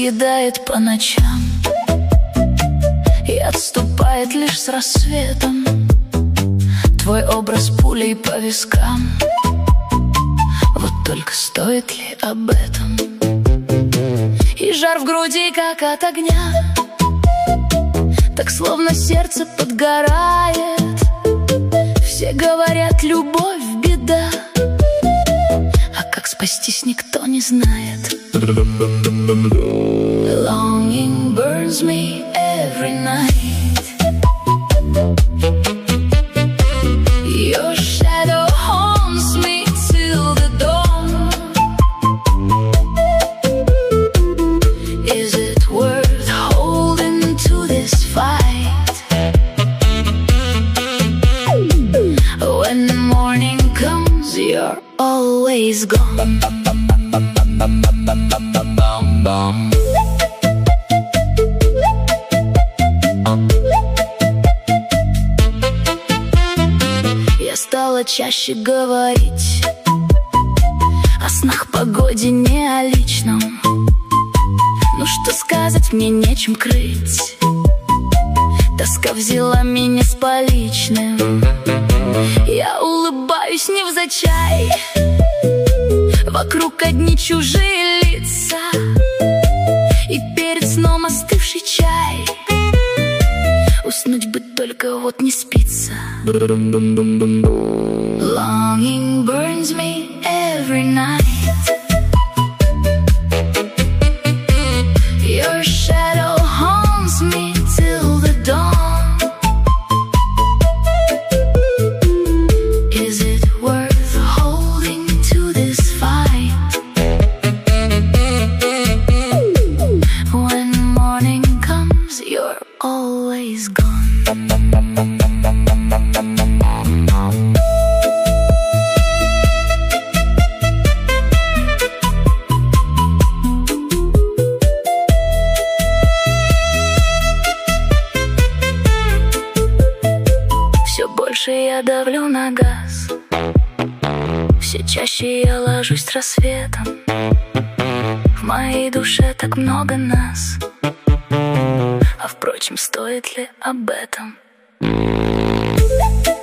съедает по ночам и отступает лишь с рассветом. Твой образ пулей по вискам. Вот только стоит ли об этом? И жар в груди, как от огня, так словно сердце подгорает. Все говорят, любовь беда, а как спастись, никто не знает. Longing burns me every night. Your shadow haunts me till the dawn. Is it worth holding to this fight? When the morning comes, you're always gone. Я стала чаще говорить о снах, погоде, не о личном. Ну что сказать, мне нечем крыть. Тоска взяла меня с поличным. Я улыбаюсь невзначай, вокруг одни чужие лица, и перед сном остывший чай. Уснуть бы только вот не спится. Longing burns me every night. Your shadow haunts me till the dawn. Is it worth holding to this fight? When morning comes, you're always gone. Все больше я давлю на газ, все чаще я ложусь с рассветом. В моей душе так много нас, а впрочем, стоит ли об этом?